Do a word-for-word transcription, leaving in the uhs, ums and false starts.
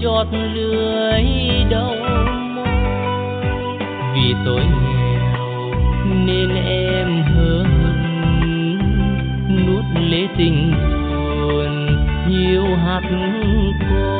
giọt lưới đầu môi. Vì tôi nghèo nên em hờ hững nuốt lệ tình buồn nhiều hạt cỏ.